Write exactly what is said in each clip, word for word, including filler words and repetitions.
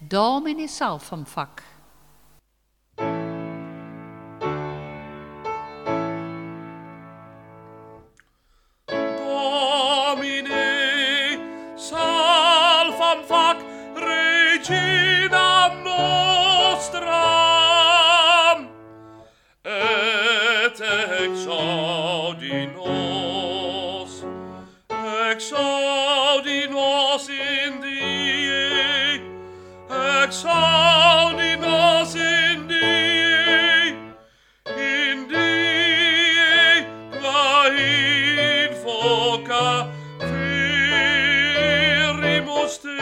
Domini salvum fac. Domine salvum fac reginam nostram et exaudi nos exaudi nos in die exaudi nos in die in die qua in foca ferimus te.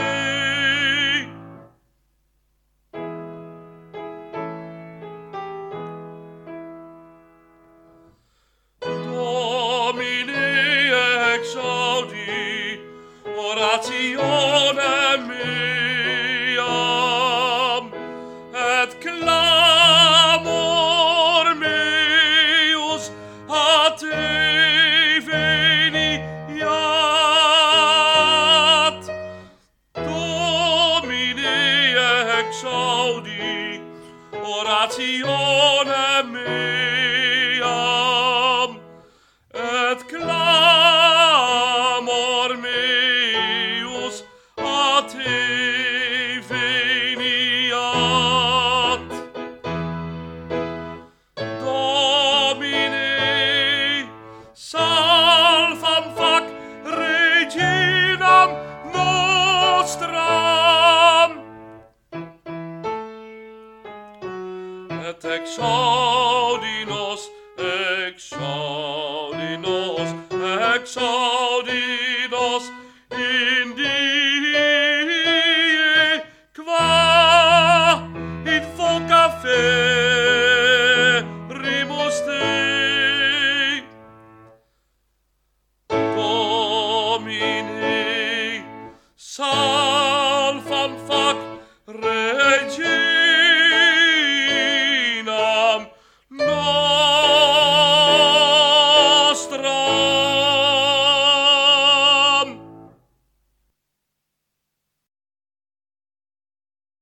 Domine exaudi orationem meam et clamor meus a te veniat. Domine exaudi orationem meam et clamor meus a te veniat. Domine salvum fac reginam nostram et exaudi nos exaudi nos exaudi nos in die qua in foca ferimus te. Domine salvum fac